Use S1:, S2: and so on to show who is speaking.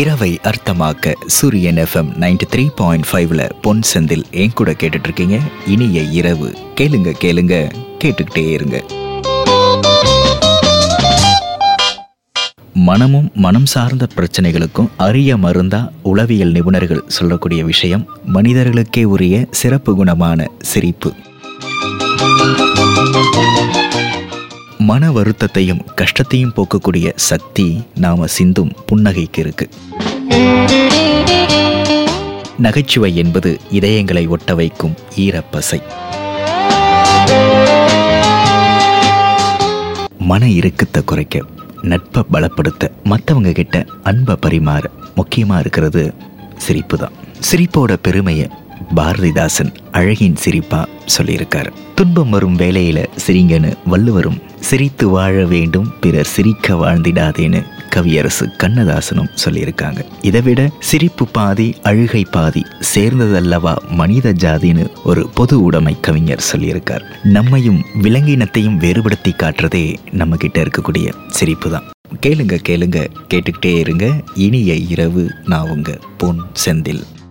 S1: இரவை அர்த்தமாக்க சூரியன் FM 93.5ல பொன் செந்தில் என் கூட கேட்டுட்டு இருக்கீங்க. இனிய இரவு. கேளுங்க கேளுங்க கேட்டுக்கிட்டே இருங்க. மனமும் மனம் சார்ந்த பிரச்சனைகளுக்கும் அரிய மருந்தா உளவியல் நிபுணர்கள் சொல்லக்கூடிய விஷயம் மனிதர்களுக்கே உரிய சிறப்பு குணமான சிரிப்பு. மன வருத்தத்தையும் கஷ்டத்தையும் போக்கக்கூடிய சக்தி நாம சிந்தும் புன்னகைக்கு இருக்கு. நகைச்சுவை என்பது இதயங்களை ஒட்ட வைக்கும் ஈரப்பசை. மன இறுக்கத்தை குறைக்க, நட்பை பலப்படுத்த, மற்றவங்க கிட்ட அன்பை பரிமாற முக்கியமா இருக்கிறது சிரிப்பு தான். சிரிப்போட பெருமையை பாரதிதாசன் அழகின் சிரிப்பா சொல்லியிருக்காரு. துன்பம் வரும் வேளையில சிரிங்கன்னு வள்ளுவரும், சிரித்து வாழ வேண்டும் பிறர் சிரிக்க வாழ்ந்திடாதேன்னு கவியரசு கண்ணதாசனும் சொல்லியிருக்காங்க. இதை விட சிரிப்பு பாதி அழுகை பாதி சேர்ந்ததல்லவா மனித ஜாதின்னு ஒரு பொது உடைமை கவிஞர் சொல்லியிருக்கார். நம்மையும் விலங்கினத்தையும் வேறுபடுத்தி காட்டுறதே நம்ம கிட்ட இருக்கக்கூடிய சிரிப்பு தான். கேளுங்க கேளுங்க கேட்டுக்கிட்டே இருங்க. இனிய இரவு. நான் உங்க பொன் செந்தில்.